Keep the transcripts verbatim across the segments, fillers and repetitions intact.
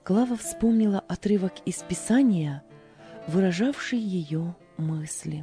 Клава вспомнила отрывок из Писания, выражавший ее мысли.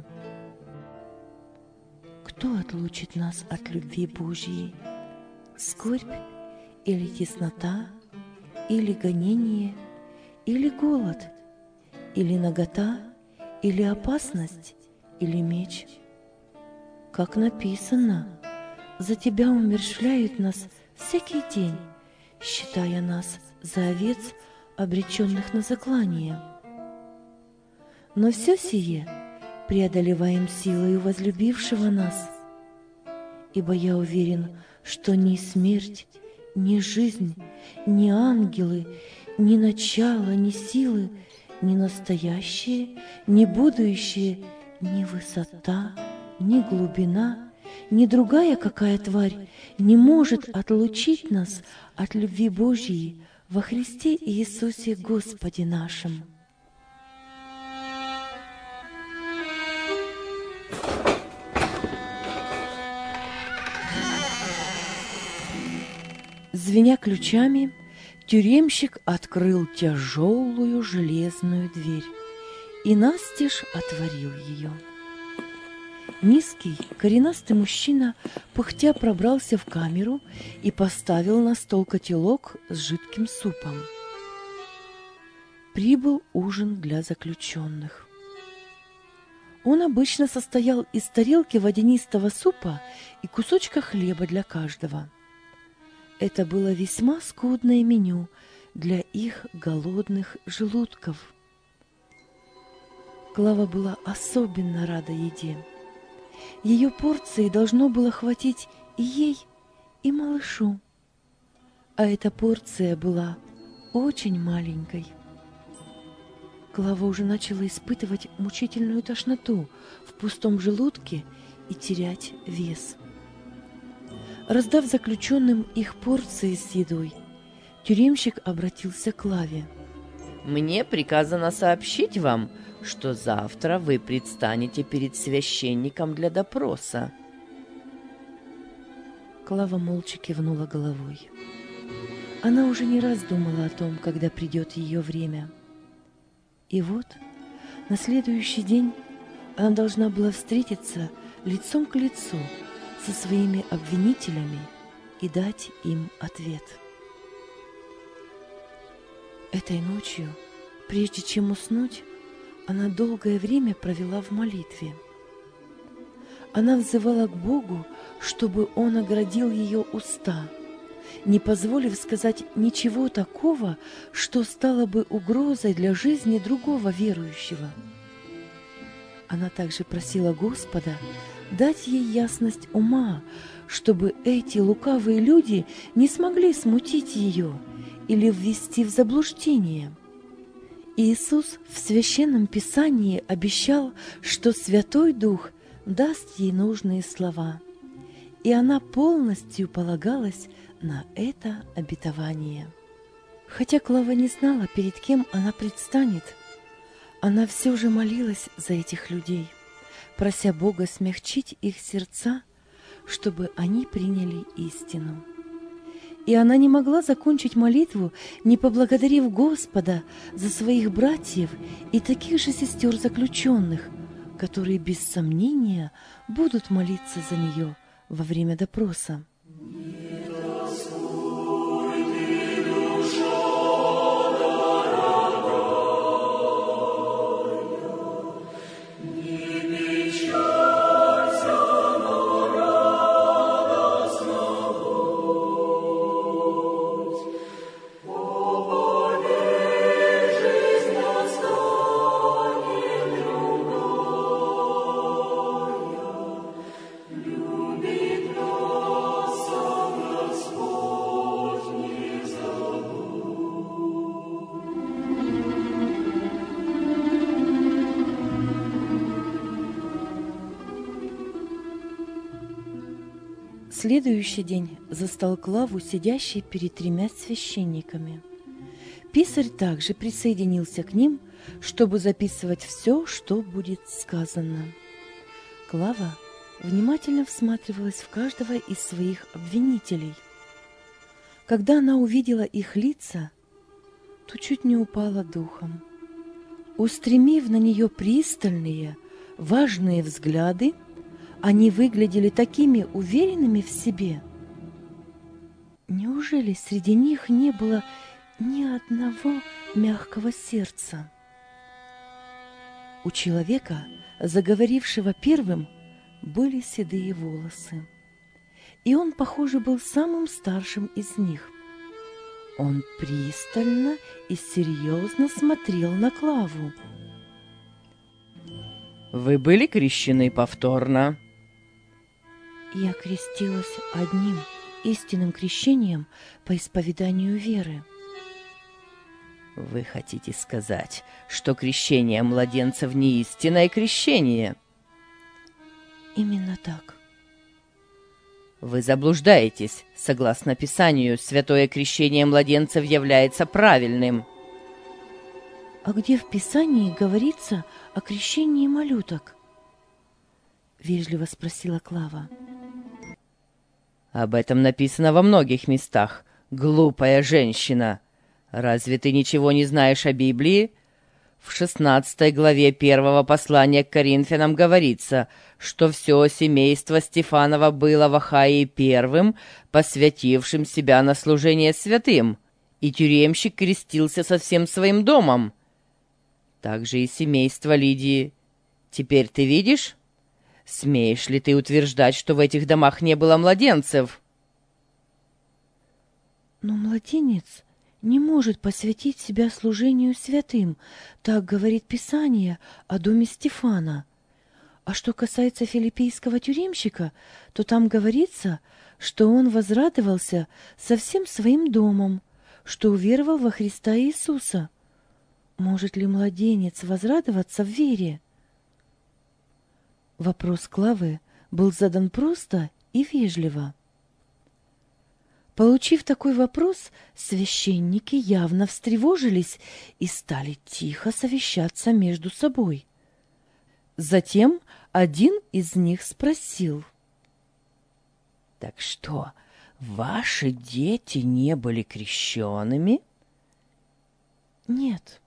Кто отлучит нас от любви Божьей? Скорбь или теснота, или гонение, или голод, или нагота, или опасность, или меч? Как написано, за Тебя умерщвляют нас всякий день, считая нас за овец, обреченных на заклание. Но все сие преодолеваем силою возлюбившего нас, ибо я уверен, что ни смерть, ни жизнь, ни ангелы, ни начало, ни силы, ни настоящее, ни будущее, ни высота, ни глубина, ни другая какая тварь не может отлучить нас от любви Божьей во Христе Иисусе Господе нашим. Звеня ключами, тюремщик открыл тяжелую железную дверь и настежь отворил ее. Низкий, коренастый мужчина пыхтя пробрался в камеру и поставил на стол котелок с жидким супом. Прибыл ужин для заключенных. Он обычно состоял из тарелки водянистого супа и кусочка хлеба для каждого. Это было весьма скудное меню для их голодных желудков. Клава была особенно рада еде. Ее порции должно было хватить и ей, и малышу. А эта порция была очень маленькой. Клава уже начала испытывать мучительную тошноту в пустом желудке и терять вес. Раздав заключенным их порции с едой, тюремщик обратился к Клаве. «Мне приказано сообщить вам, что завтра вы предстанете перед священником для допроса». Клава молча кивнула головой. Она уже не раз думала о том, когда придет ее время. И вот, на следующий день она должна была встретиться лицом к лицу со своими обвинителями и дать им ответ. Этой ночью, прежде чем уснуть, она долгое время провела в молитве. Она взывала к Богу, чтобы Он оградил ее уста, не позволив сказать ничего такого, что стало бы угрозой для жизни другого верующего. Она также просила Господа дать ей ясность ума, чтобы эти лукавые люди не смогли смутить ее или ввести в заблуждение. Иисус в Священном Писании обещал, что Святой Дух даст ей нужные слова, и она полностью полагалась на это обетование. Хотя Клава не знала, перед кем она предстанет, она все же молилась за этих людей, прося Бога смягчить их сердца, чтобы они приняли истину. И она не могла закончить молитву, не поблагодарив Господа за своих братьев и таких же сестер заключенных, которые без сомнения будут молиться за нее во время допроса. Следующий день застал Клаву, сидящей перед тремя священниками. Писарь также присоединился к ним, чтобы записывать все, что будет сказано. Клава внимательно всматривалась в каждого из своих обвинителей. Когда она увидела их лица, то чуть не упала духом. Устремив на нее пристальные, важные взгляды, они выглядели такими уверенными в себе. Неужели среди них не было ни одного мягкого сердца? У человека, заговорившего первым, были седые волосы, и он, похоже, был самым старшим из них. Он пристально и серьезно смотрел на Клаву. «Вы были крещены повторно?» Я крестилась одним истинным крещением по исповеданию веры. «Вы хотите сказать, что крещение младенцев не истинное крещение?» Именно так. «Вы заблуждаетесь. Согласно Писанию, святое крещение младенцев является правильным». А где в Писании говорится о крещении малюток? Вежливо спросила Клава. «Об этом написано во многих местах. Глупая женщина! Разве ты ничего не знаешь о Библии? В шестнадцатой главе первого послания к Коринфянам говорится, что все семейство Стефанова было в Ахае первым, посвятившим себя на служение святым, и тюремщик крестился со всем своим домом. Также и семейство Лидии. Теперь ты видишь? Смеешь ли ты утверждать, что в этих домах не было младенцев?» Но младенец не может посвятить себя служению святым, так говорит Писание о доме Стефана. А что касается филиппийского тюремщика, то там говорится, что он возрадовался со всем своим домом, что уверовал во Христа Иисуса. Может ли младенец возрадоваться в вере? Вопрос Клавы был задан просто и вежливо. Получив такой вопрос, священники явно встревожились и стали тихо совещаться между собой. Затем один из них спросил: «Так что, ваши дети не были крещенными?» «Нет».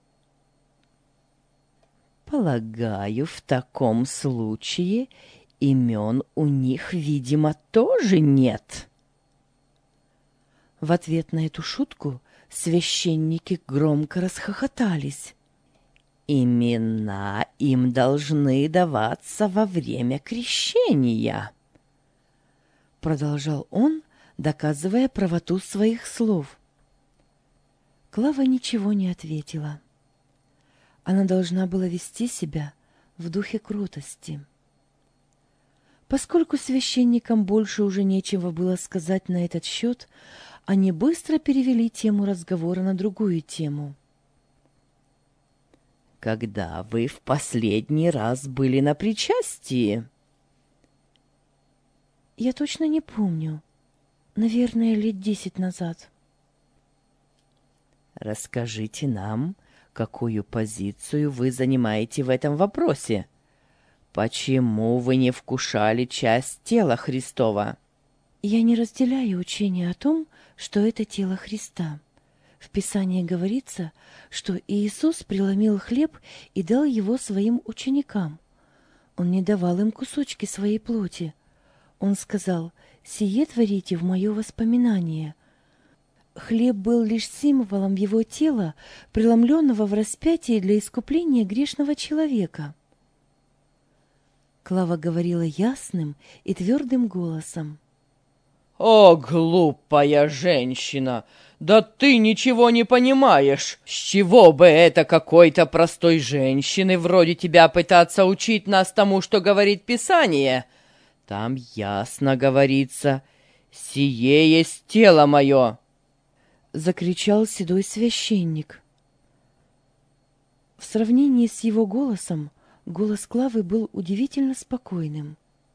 «Полагаю, в таком случае имен у них, видимо, тоже нет». В ответ на эту шутку священники громко расхохотались. «Имена им должны даваться во время крещения», — продолжал он, доказывая правоту своих слов. Клава ничего не ответила. Она должна была вести себя в духе кротости. Поскольку священникам больше уже нечего было сказать на этот счет, они быстро перевели тему разговора на другую тему. «Когда вы в последний раз были на причастии?» Я точно не помню. Наверное, лет десять назад. «Расскажите нам, какую позицию вы занимаете в этом вопросе? Почему вы не вкушали часть тела Христова?» Я не разделяю учение о том, что это тело Христа. В Писании говорится, что Иисус преломил хлеб и дал его своим ученикам. Он не давал им кусочки своей плоти. Он сказал: «Сие творите в мое воспоминание». Хлеб был лишь символом его тела, преломленного в распятии для искупления грешного человека. Клава говорила ясным и твердым голосом. «О, глупая женщина! Да ты ничего не понимаешь! С чего бы это какой-то простой женщины вроде тебя пытаться учить нас тому, что говорит Писание? Там ясно говорится: «Сие есть тело мое!» — закричал седой священник. В сравнении с его голосом, голос Клавы был удивительно спокойным.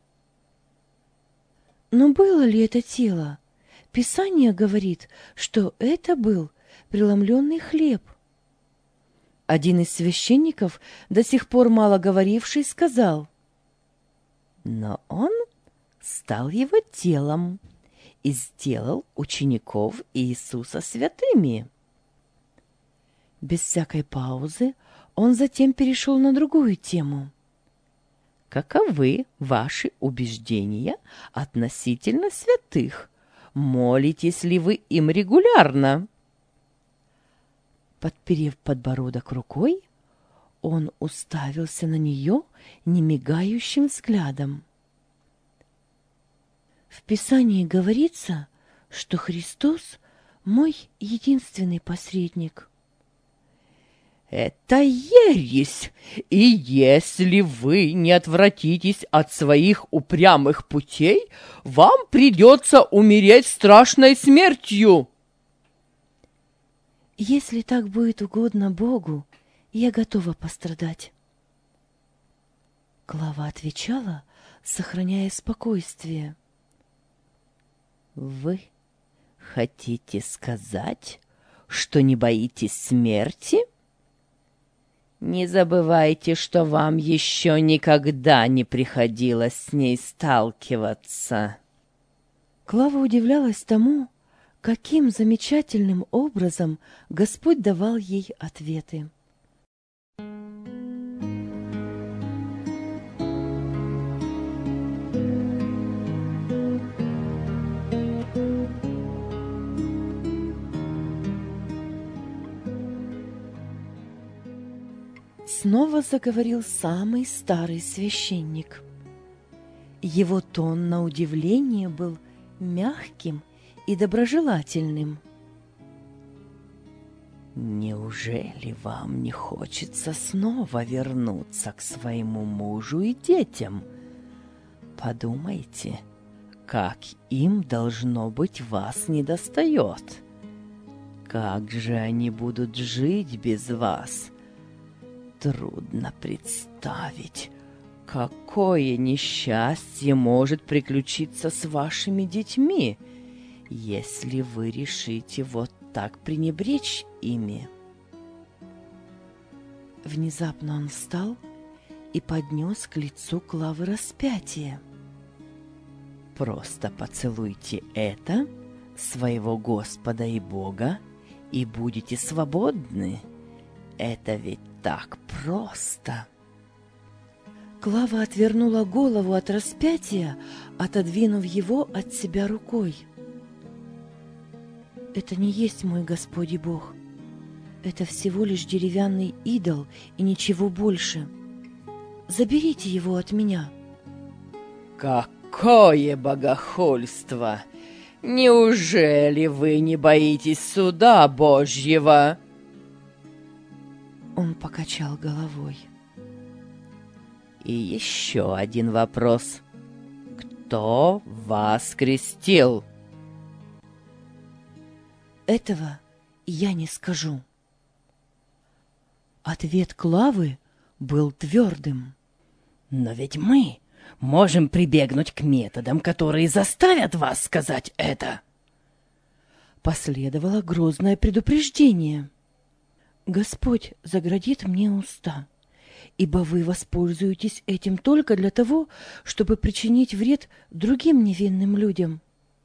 Но было ли это тело? Писание говорит, что это был преломленный хлеб. Один из священников, до сих пор мало говоривший, сказал: «Но он стал его телом и сделал учеников Иисуса святыми». Без всякой паузы он затем перешел на другую тему. Каковы ваши убеждения относительно святых? Молитесь ли вы им регулярно? Подперев подбородок рукой, он уставился на нее немигающим взглядом. В Писании говорится, что Христос мой единственный посредник. Это ересь, и если вы не отвратитесь от своих упрямых путей, вам придется умереть страшной смертью. Если так будет угодно Богу, я готова пострадать. Клава отвечала, сохраняя спокойствие. Вы хотите сказать, что не боитесь смерти? Не забывайте, что вам еще никогда не приходилось с ней сталкиваться. Клава удивлялась тому, каким замечательным образом Господь давал ей ответы. Снова заговорил самый старый священник. Его тон, на удивление, был мягким и доброжелательным. Неужели вам не хочется снова вернуться к своему мужу и детям? Подумайте, как им, должно быть, вас недостает. Как же они будут жить без вас? Трудно представить, какое несчастье может приключиться с вашими детьми, если вы решите вот так пренебречь ими. Внезапно он встал и поднес к лицу Клавы распятие. Просто поцелуйте это, своего Господа и Бога, и будете свободны. Это ведь так просто. Клава отвернула голову от распятия, отодвинув его от себя рукой. Это не есть мой Господь и Бог. Это всего лишь деревянный идол и ничего больше. Заберите его от меня. Какое богохульство! Неужели вы не боитесь суда Божьего? Он покачал головой. И еще один вопрос. Кто вас крестил? Этого я не скажу. Ответ Клавы был твердым. Но ведь мы можем прибегнуть к методам, которые заставят вас сказать это. Последовало грозное предупреждение. Господь заградит мне уста, ибо вы воспользуетесь этим только для того, чтобы причинить вред другим невинным людям.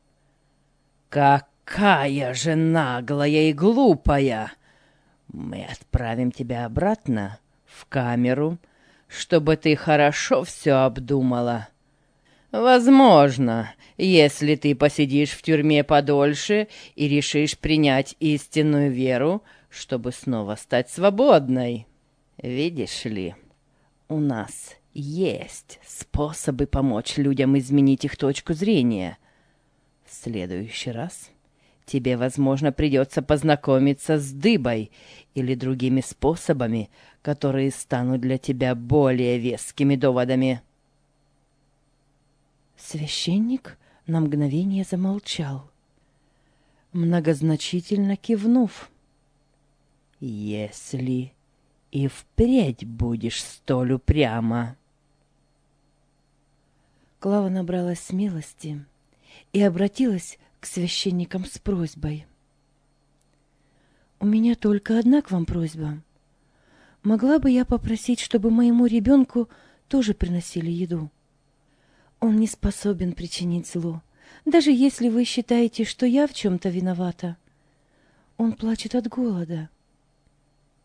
Какая же наглая и глупая! Мы отправим тебя обратно в камеру, чтобы ты хорошо все обдумала. Возможно, если ты посидишь в тюрьме подольше и решишь принять истинную веру, чтобы снова стать свободной. Видишь ли, у нас есть способы помочь людям изменить их точку зрения. В следующий раз тебе, возможно, придется познакомиться с дыбой или другими способами, которые станут для тебя более вескими доводами. Священник на мгновение замолчал, многозначительно кивнув. Если и впредь будешь столь упряма. Клава набралась смелости и обратилась к священникам с просьбой. «У меня только одна к вам просьба. Могла бы я попросить, чтобы моему ребенку тоже приносили еду? Он не способен причинить зло, даже если вы считаете, что я в чем-то виновата. Он плачет от голода».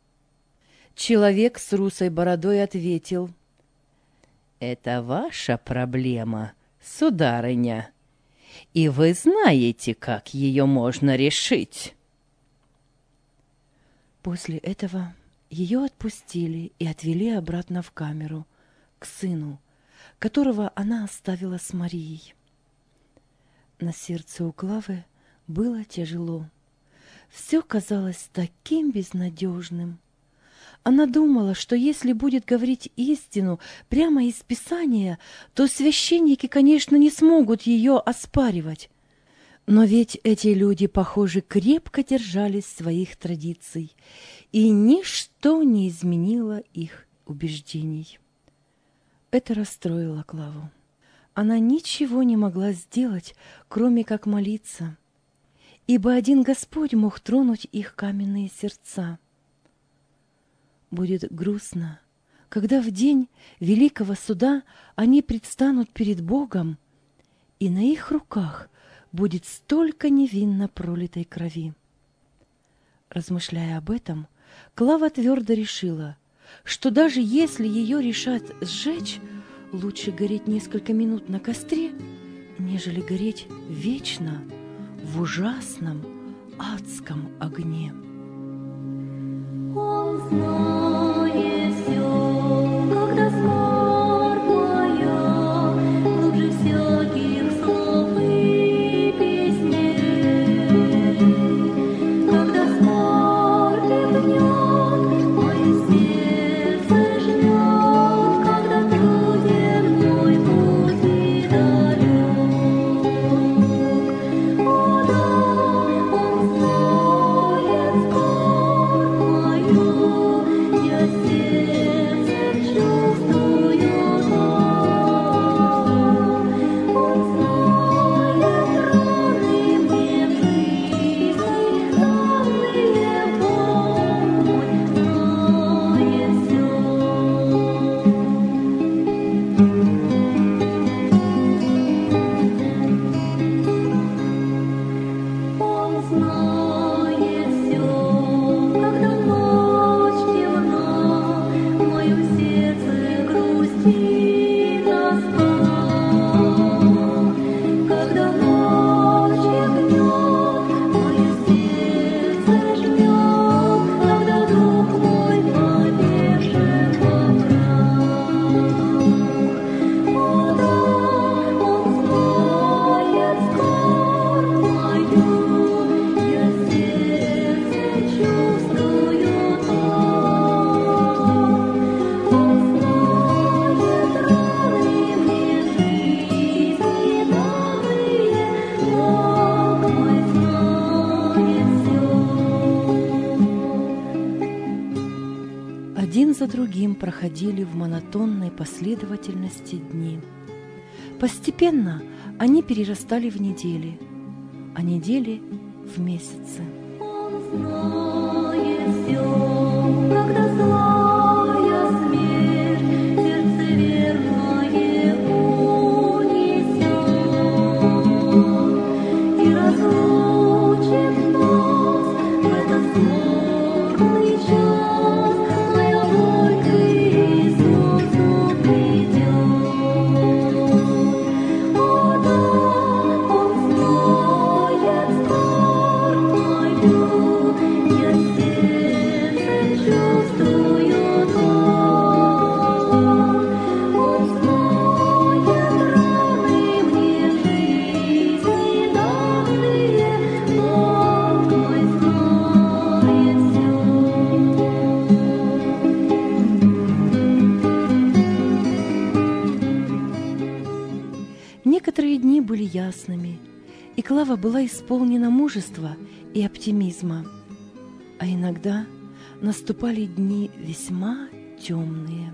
Человек с русой бородой ответил: «Это ваша проблема, сударыня, и вы знаете, как ее можно решить». После этого ее отпустили и отвели обратно в камеру, к сыну, которого она оставила с Марией. На сердце у Клавы было тяжело. Все казалось таким безнадежным. Она думала, что если будет говорить истину прямо из Писания, то священники, конечно, не смогут ее оспаривать. Но ведь эти люди, похоже, крепко держались своих традиций, и ничто не изменило их убеждений. Это расстроило Клаву. Она ничего не могла сделать, кроме как молиться, ибо один Господь мог тронуть их каменные сердца. Будет грустно, когда в день великого суда они предстанут перед Богом, и на их руках будет столько невинно пролитой крови. Размышляя об этом, Клава твердо решила, что даже если ее решат сжечь, лучше гореть несколько минут на костре, нежели гореть вечно в ужасном адском огне. Он знает все, когда смерть моя глубже всяких слов и песней, когда смерть лепнет, мое сердце жмет, когда труден мой путь и далек. О, да, он знает скорбь мою, я сердцем чувствую так. Он знает раны мне в жизни, данные Бог мой знает все. Он знает все, когда ночь темна, в моем сердце грустит тоска. Когда ночь гнет, мое сердце жмет, когда дух мой повешен во прах. О, да, он знает скорбь мою, я сердцем чувствую так. Он знает раны мне в жизни данные, Бог мой знает все. Один за другим проходили в монотонной последовательности дни. Постепенно они перерастали в недели, а недели — в месяцы. Он знает все, когда злая смерть сердце верное унесет и разлучит нас в этот скорбный час. Моя боль к Иисусу придет. О, да, он знает скорбь мою, я сердцем чувствую так. Он знает раны мне в жизни данные, Бог мой знает все. Некоторые дни были ясными, и Клава была исполнена мужества и оптимизма. А иногда наступали дни весьма темные.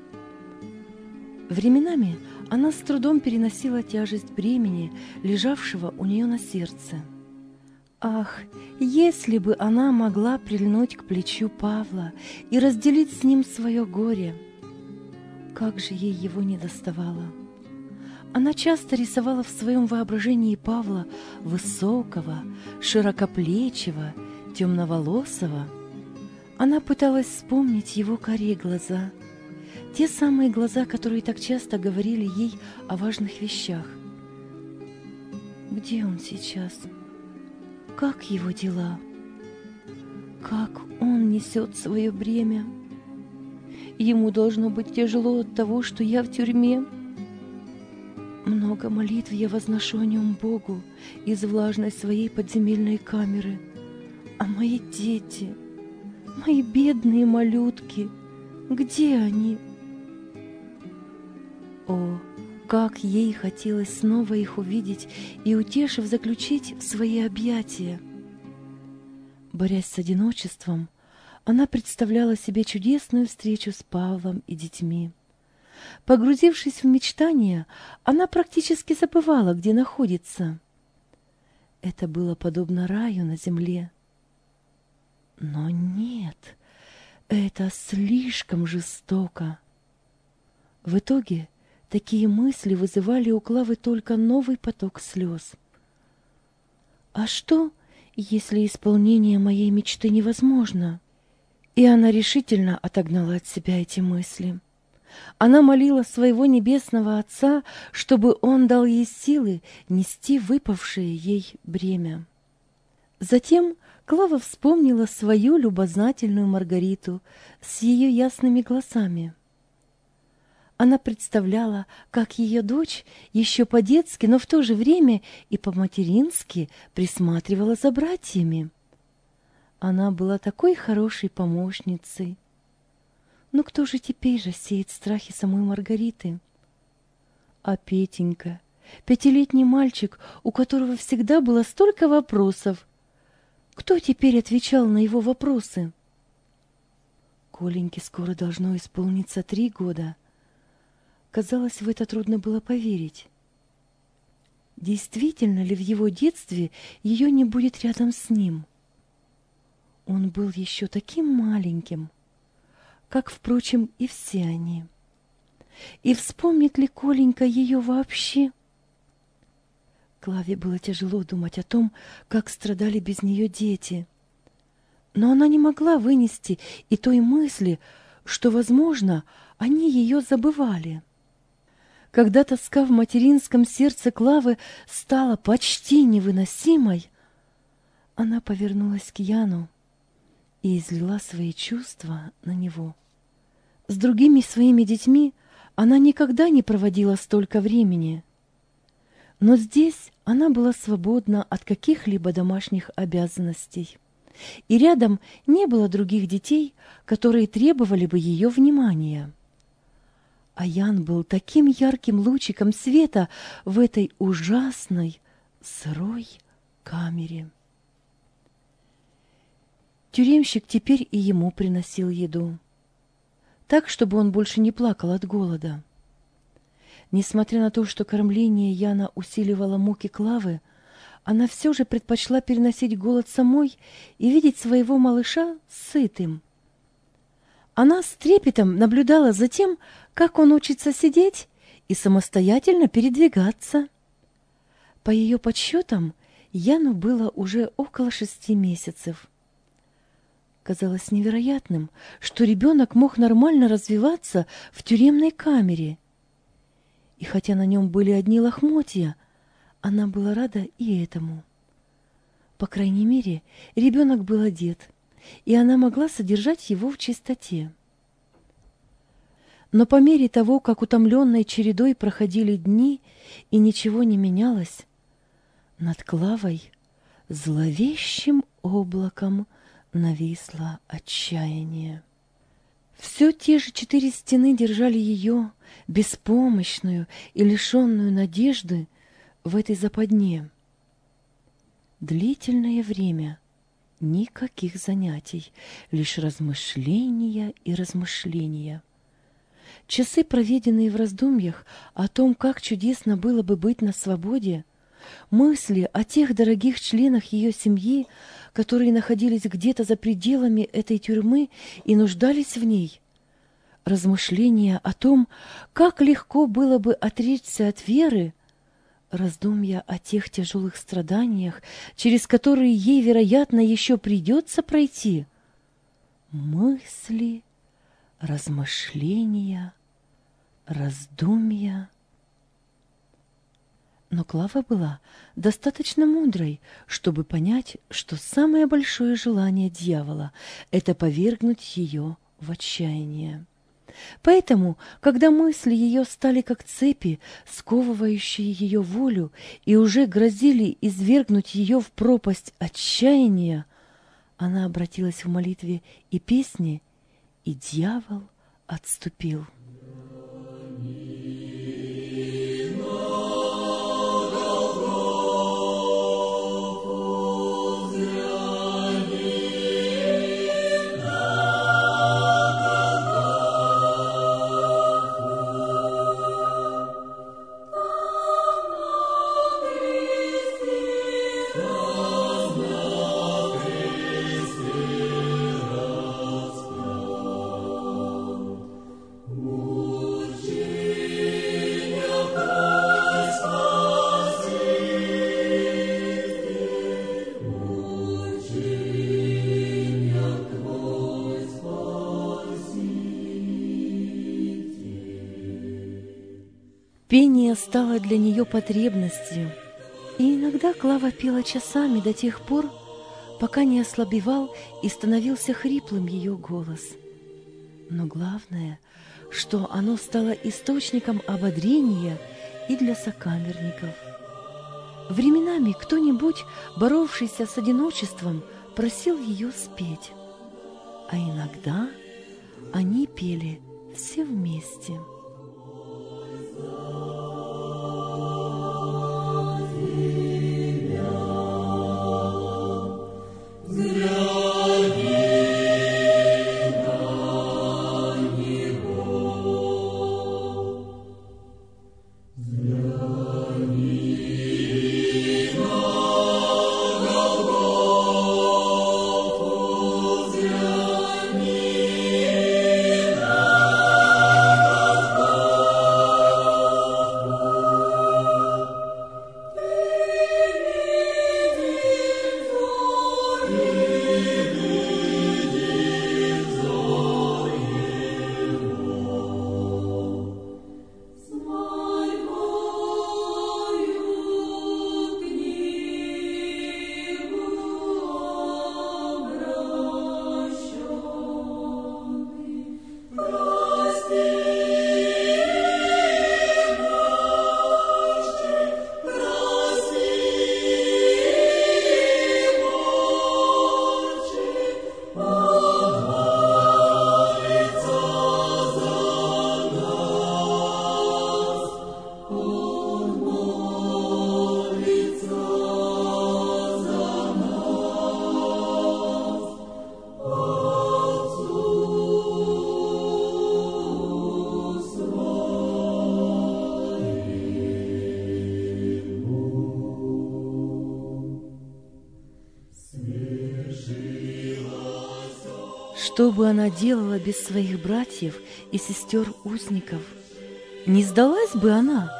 Временами она с трудом переносила тяжесть бремени, лежавшего у нее на сердце. Ах, если бы она могла прильнуть к плечу Павла и разделить с ним свое горе! Как же ей его недоставало! Она часто рисовала в своем воображении Павла высокого, широкоплечего, темноволосого. Она пыталась вспомнить его карие глаза, те самые глаза, которые так часто говорили ей о важных вещах. Где он сейчас? Как его дела? Как он несет свое бремя? Ему должно быть тяжело от того, что я в тюрьме. Много молитв я возношу о нем Богу из влажной своей подземельной камеры. А мои дети, мои бедные малютки, где они? О, как ей хотелось снова их увидеть и, утешив, заключить в свои объятия. Борясь с одиночеством, она представляла себе чудесную встречу с Павлом и детьми. Погрузившись в мечтания, она практически забывала, где находится. Это было подобно раю на земле. Но нет, это слишком жестоко. В итоге такие мысли вызывали у Клавы только новый поток слез. А что, если исполнение моей мечты невозможно? И она решительно отогнала от себя эти мысли. Она молила своего небесного Отца, чтобы Он дал ей силы нести выпавшее ей бремя. Затем Клава вспомнила свою любознательную Маргариту с ее ясными глазами. Она представляла, как ее дочь еще по-детски, но в то же время и по-матерински присматривала за братьями. Она была такой хорошей помощницей. Но кто же теперь рассеет страхи самой Маргариты? А Петенька, пятилетний мальчик, у которого всегда было столько вопросов, кто теперь отвечал на его вопросы? Коленьке скоро должно исполниться три года. Казалось, в это трудно было поверить. Действительно ли в его детстве ее не будет рядом с ним? Он был еще таким маленьким, как, впрочем, и все они. И вспомнит ли Коленька ее вообще? Клаве было тяжело думать о том, как страдали без нее дети. Но она не могла вынести и той мысли, что, возможно, они ее забывали. Когда тоска в материнском сердце Клавы стала почти невыносимой, она повернулась к Яну и излила свои чувства на него. С другими своими детьми она никогда не проводила столько времени. Но здесь она была свободна от каких-либо домашних обязанностей. И рядом не было других детей, которые требовали бы ее внимания. А Ян был таким ярким лучиком света в этой ужасной, сырой камере. Тюремщик теперь и ему приносил еду, так, чтобы он больше не плакал от голода. Несмотря на то, что кормление Яна усиливало муки Клавы, она все же предпочла переносить голод самой и видеть своего малыша сытым. Она с трепетом наблюдала за тем, как он учится сидеть и самостоятельно передвигаться. По ее подсчетам, Яну было уже около шести месяцев. Казалось невероятным, что ребенок мог нормально развиваться в тюремной камере. И хотя на нем были одни лохмотья, она была рада и этому. По крайней мере, ребенок был одет, и она могла содержать его в чистоте. Но по мере того, как утомленной чередой проходили дни и ничего не менялось, над Клавой зловещим облаком нависло отчаяние. Все те же четыре стены держали ее, беспомощную и лишенную надежды, в этой западне. Длительное время никаких занятий, лишь размышления и размышления. Часы, проведенные в раздумьях о том, как чудесно было бы быть на свободе, мысли о тех дорогих членах ее семьи, которые находились где-то за пределами этой тюрьмы и нуждались в ней, размышления о том, как легко было бы отречься от веры, раздумья о тех тяжелых страданиях, через которые ей, вероятно, еще придется пройти, мысли, размышления, раздумья. Но Клава была достаточно мудрой, чтобы понять, что самое большое желание дьявола — это повергнуть ее в отчаяние. Поэтому, когда мысли ее стали как цепи, сковывающие ее волю, и уже грозили извергнуть ее в пропасть отчаяния, она обратилась в молитве и песне, и дьявол отступил. Пение стало для нее потребностью, и иногда Клава пела часами до тех пор, пока не ослабевал и становился хриплым ее голос. Но главное, что оно стало источником ободрения и для сокамерников. Временами кто-нибудь, боровшийся с одиночеством, просил ее спеть, а иногда они пели все вместе. Что бы она делала без своих братьев и сестер-узников? Не сдалась бы она?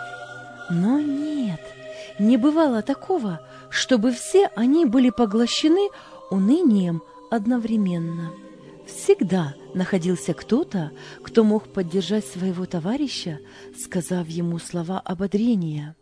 Но нет, не бывало такого, чтобы все они были поглощены унынием одновременно. Всегда находился кто-то, кто мог поддержать своего товарища, сказав ему слова ободрения.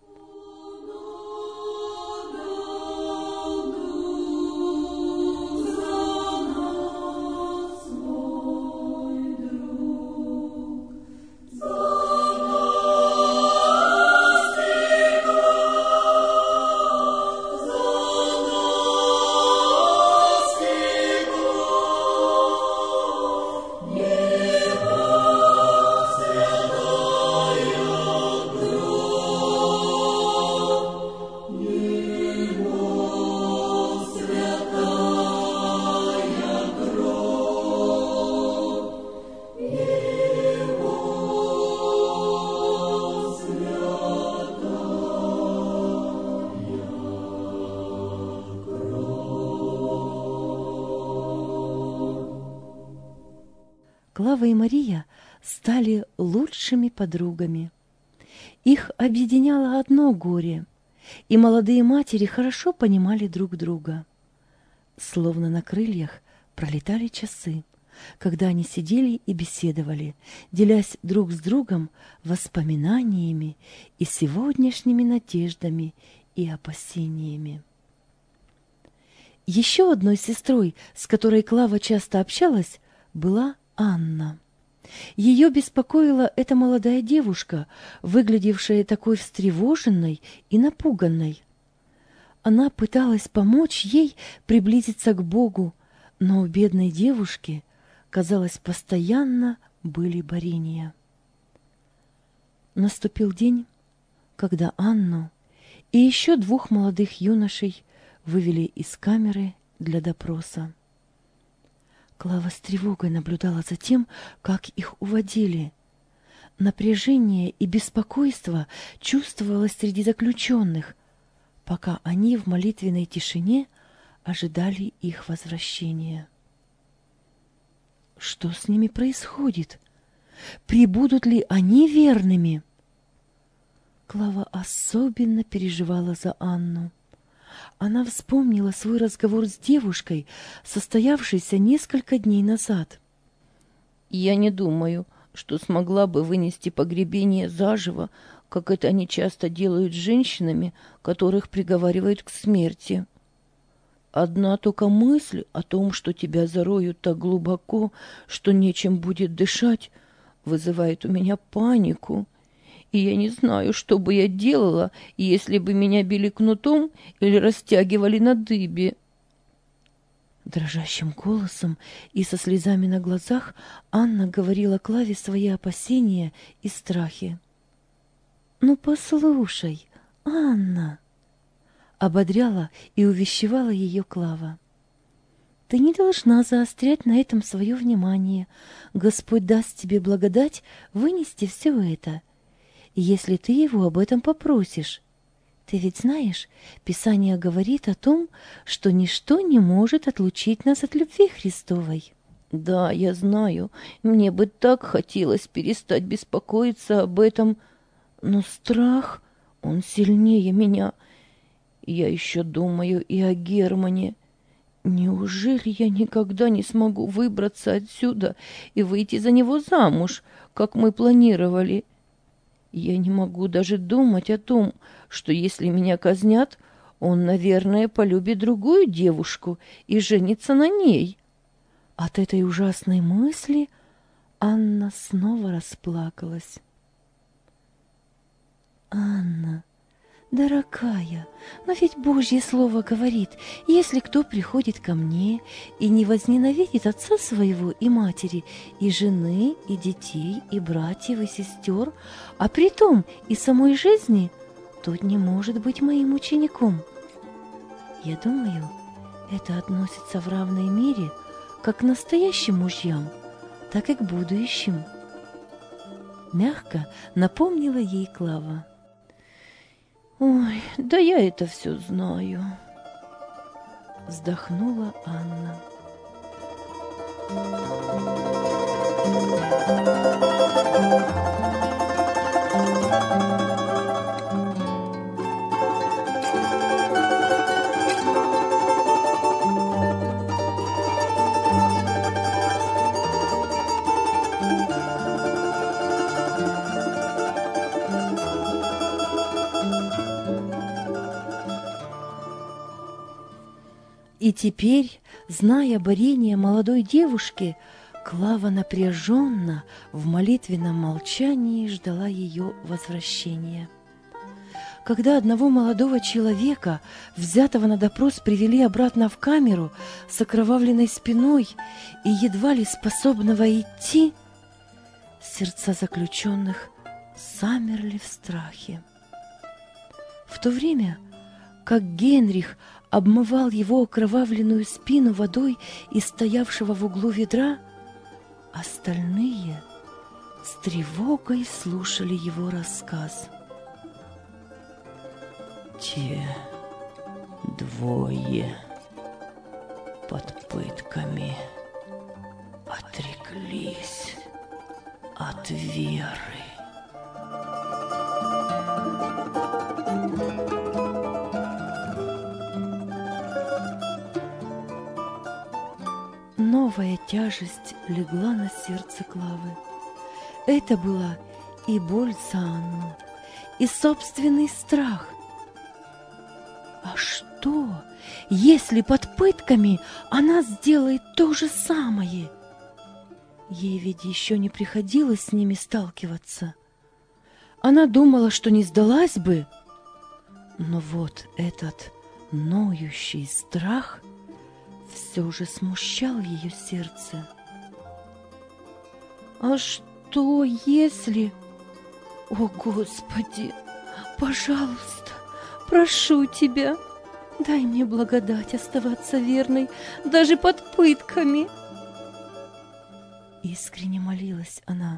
Клава и Мария стали лучшими подругами. Их объединяло одно горе, и молодые матери хорошо понимали друг друга. Словно на крыльях Пролетали часы, когда они сидели и беседовали, делясь друг с другом воспоминаниями и сегодняшними надеждами и опасениями. Еще одной сестрой, с которой Клава часто общалась, была Анна. Ее беспокоила эта молодая девушка, выглядевшая такой встревоженной и напуганной. Она пыталась помочь ей приблизиться к Богу, но у бедной девушки, казалось, постоянно были борения. Наступил день, когда Анну и еще двух молодых юношей вывели из камеры для допроса. Клава с тревогой наблюдала за тем, как их уводили. Напряжение и беспокойство чувствовалось среди заключенных, пока они в молитвенной тишине ожидали их возвращения. Что с ними происходит? Прибудут ли они верными? Клава особенно переживала за Анну. Она вспомнила свой разговор с девушкой, состоявшийся несколько дней назад. «Я не думаю, что смогла бы вынести погребение заживо, как это они часто делают с женщинами, которых приговаривают к смерти. Одна только мысль о том, что тебя зароют так глубоко, что нечем будет дышать, вызывает у меня панику. И я не знаю, что бы я делала, если бы меня били кнутом или растягивали на дыбе». Дрожащим голосом и со слезами на глазах Анна говорила Клаве свои опасения и страхи. «Ну, послушай, Анна!» — ободряла и увещевала ее Клава. «Ты не должна заострять на этом свое внимание. Господь даст тебе благодать вынести все это, если ты его об этом попросишь. Ты ведь знаешь, Писание говорит о том, что ничто не может отлучить нас от любви Христовой». «Да, я знаю, мне бы так хотелось перестать беспокоиться об этом, но страх, он сильнее меня. Я еще думаю и о Германе. Неужели я никогда не смогу выбраться отсюда и выйти за него замуж, как мы планировали? Я не могу даже думать о том, что если меня казнят, он, наверное, полюбит другую девушку и женится на ней». От этой ужасной мысли Анна снова расплакалась. «Анна, дорогая, но ведь Божье Слово говорит, если кто приходит ко мне и не возненавидит отца своего и матери, и жены, и детей, и братьев, и сестер, а притом и самой жизни, тот не может быть моим учеником. Я думаю, это относится в равной мере как к настоящим мужьям, так и к будущим». Мягко напомнила ей Клава. «Ой, да я это все знаю», — вздохнула Анна. И теперь, зная борение молодой девушки, Клава напряженно в молитвенном молчании ждала ее возвращения. Когда одного молодого человека, взятого на допрос, привели обратно в камеру с окровавленной спиной и едва ли способного идти, сердца заключенных замерли в страхе. В то время, как Генрих обмывал его окровавленную спину водой из стоявшего в углу ведра, остальные с тревогой слушали его рассказ. «Те двое под пытками отреклись от веры». новая тяжесть легла на сердце Клавы. Это была и боль за Анну, и собственный страх. А что, если под пытками она сделает то же самое? Ей ведь еще не приходилось с ними сталкиваться. Она думала, что не сдалась бы, но вот этот ноющий страх все же смущал ее сердце. А что если... О, Господи, пожалуйста, прошу Тебя, дай мне благодать оставаться верной даже под пытками. Искренне молилась она.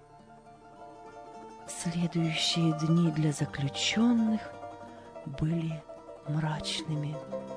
Следующие дни для заключенных были мрачными.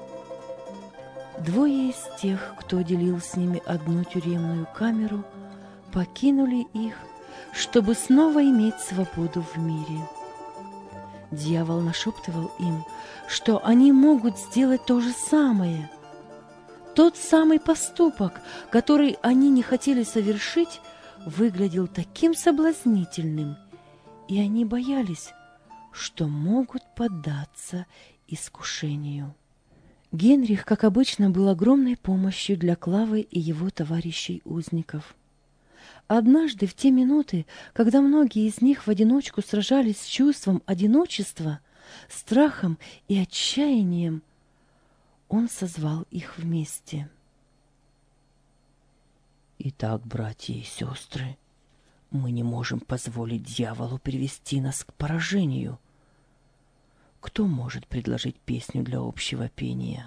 Двое из тех, кто делил с ними одну тюремную камеру, покинули их, чтобы снова иметь свободу в мире. Дьявол нашептывал им, что они могут сделать то же самое. Тот самый поступок, который они не хотели совершить, выглядел таким соблазнительным, и они боялись, что могут поддаться искушению. Генрих, как обычно, был огромной помощью для Клавы и его товарищей-узников. Однажды, в те минуты, когда многие из них в одиночку сражались с чувством одиночества, страхом и отчаянием, он созвал их вместе. «Итак, братья и сестры, мы не можем позволить дьяволу привести нас к поражению. Кто может предложить песню для общего пения?»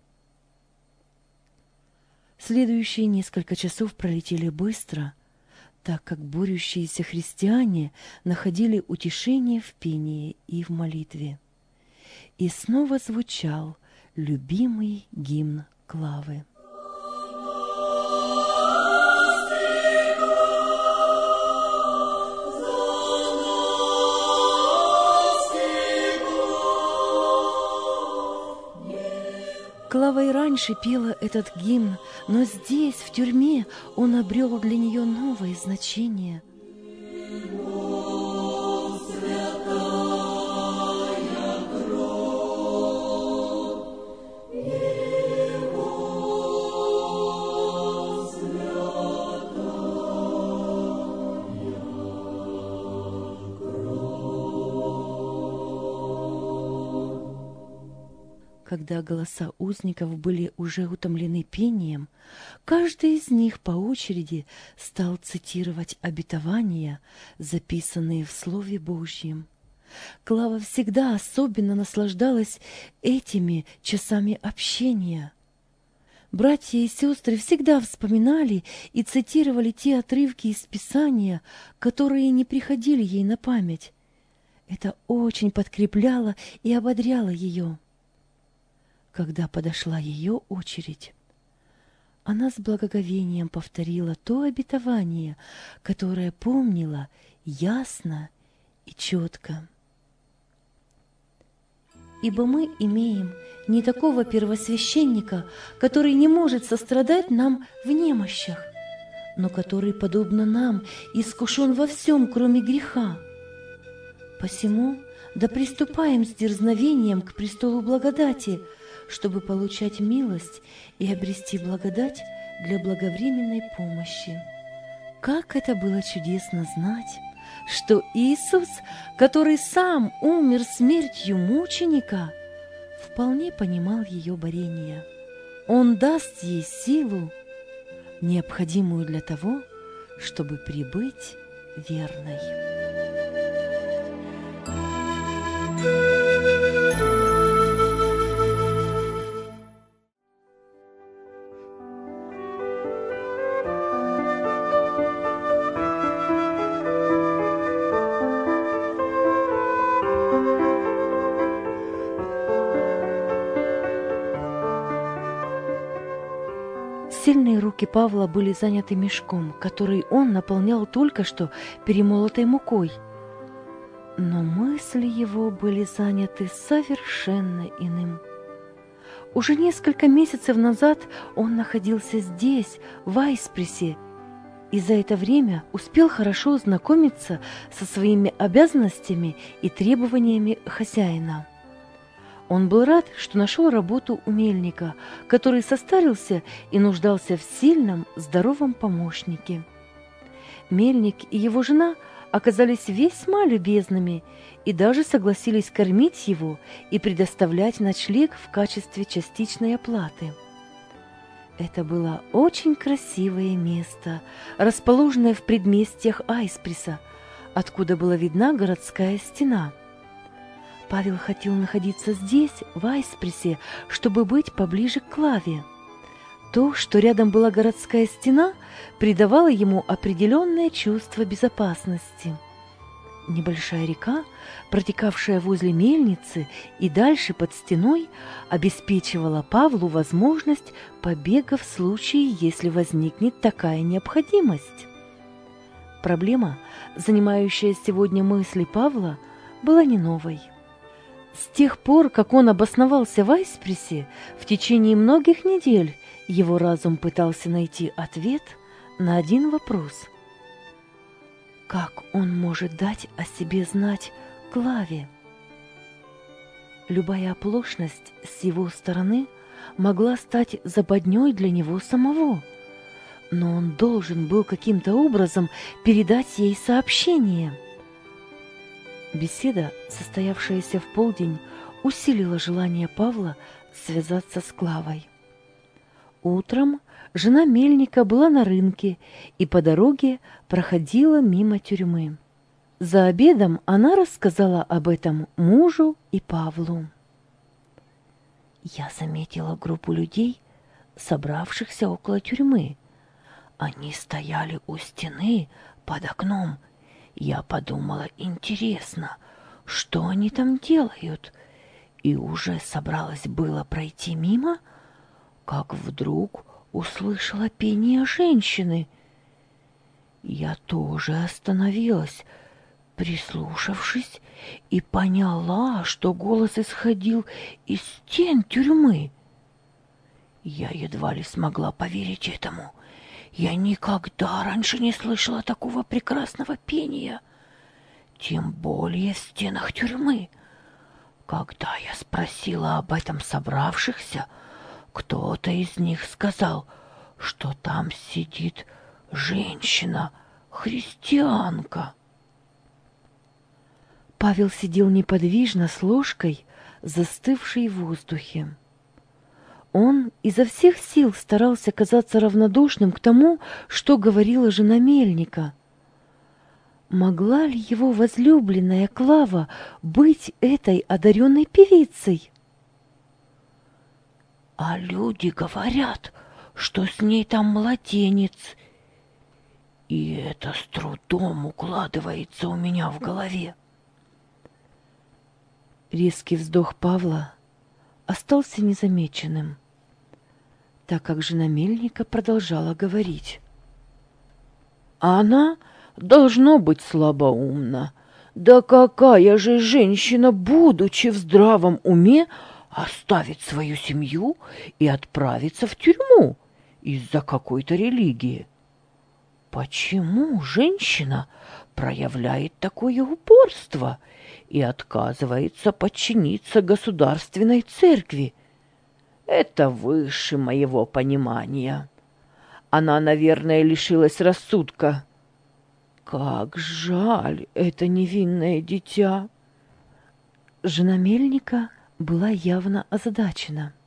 Следующие несколько часов пролетели быстро, так как борющиеся христиане находили утешение в пении и в молитве. И снова звучал любимый гимн Клавы. Клава и раньше пела этот гимн, но здесь, в тюрьме, он обрел для нее новое значение. Когда голоса узников были уже утомлены пением, каждый из них по очереди стал цитировать обетования, записанные в Слове Божьем. Клава всегда особенно наслаждалась этими часами общения. Братья и сестры всегда вспоминали и цитировали те отрывки из Писания, которые не приходили ей на память. Это очень подкрепляло и ободряло ее. Когда подошла ее очередь, она с благоговением повторила то обетование, которое помнила ясно и четко. «Ибо мы имеем не такого первосвященника, который не может сострадать нам в немощах, но который, подобно нам, искушен во всем, кроме греха. Посему да приступаем с дерзновением к престолу благодати, чтобы получать милость и обрести благодать для благовременной помощи». Как это было чудесно знать, что Иисус, который сам умер смертью мученика, вполне понимал ее борение. Он даст ей силу, необходимую для того, чтобы пребыть верной. Сильные руки Павла были заняты мешком, который он наполнял только что перемолотой мукой. Но мысли его были заняты совершенно иным. Уже несколько месяцев назад он находился здесь, в Айсприсе, и за это время успел хорошо ознакомиться со своими обязанностями и требованиями хозяина. Он был рад, что нашел работу у мельника, который состарился и нуждался в сильном, здоровом помощнике. Мельник и его жена оказались весьма любезными и даже согласились кормить его и предоставлять ночлег в качестве частичной оплаты. Это было очень красивое место, расположенное в предместьях Айсприса, откуда была видна городская стена. Павел хотел находиться здесь, в Айсприсе, чтобы быть поближе к Клаве. То, что рядом была городская стена, придавало ему определенное чувство безопасности. Небольшая река, протекавшая возле мельницы и дальше под стеной, обеспечивала Павлу возможность побега в случае, если возникнет такая необходимость. Проблема, занимающая сегодня мысли Павла, была не новой. С тех пор, как он обосновался в Айсприсе, в течение многих недель его разум пытался найти ответ на один вопрос. Как он может дать о себе знать Клаве? Любая оплошность с его стороны могла стать западней для него самого, но он должен был каким-то образом передать ей сообщение. Беседа, состоявшаяся в полдень, усилила желание Павла связаться с Клавой. Утром жена мельника была на рынке и по дороге проходила мимо тюрьмы. За обедом она рассказала об этом мужу и Павлу. «Я заметила группу людей, собравшихся около тюрьмы. Они стояли у стены под окном. Я подумала, интересно, что они там делают, и уже собралась было пройти мимо, как вдруг услышала пение женщины. Я тоже остановилась, прислушавшись, и поняла, что голос исходил из стен тюрьмы. Я едва ли смогла поверить этому. Я никогда раньше не слышала такого прекрасного пения, тем более в стенах тюрьмы. Когда я спросила об этом собравшихся, кто-то из них сказал, что там сидит женщина, христианка. Павел сидел неподвижно с ложкой, застывшей в воздухе. Он изо всех сил старался казаться равнодушным к тому, что говорила жена мельника. Могла ли его возлюбленная Клава быть этой одаренной певицей? А люди говорят, что с ней там младенец, и это с трудом укладывается у меня в голове. Резкий вздох Павла остался незамеченным, так как жена мельника продолжала говорить. Она должно быть слабоумна. Да какая же женщина, будучи в здравом уме, оставит свою семью и отправиться в тюрьму из-за какой-то религии? Почему женщина проявляет такое упорство и отказывается подчиниться государственной церкви? Это выше моего понимания. Она, наверное, лишилась рассудка. Как жаль это невинное дитя. Жена мельника была явно озадачена.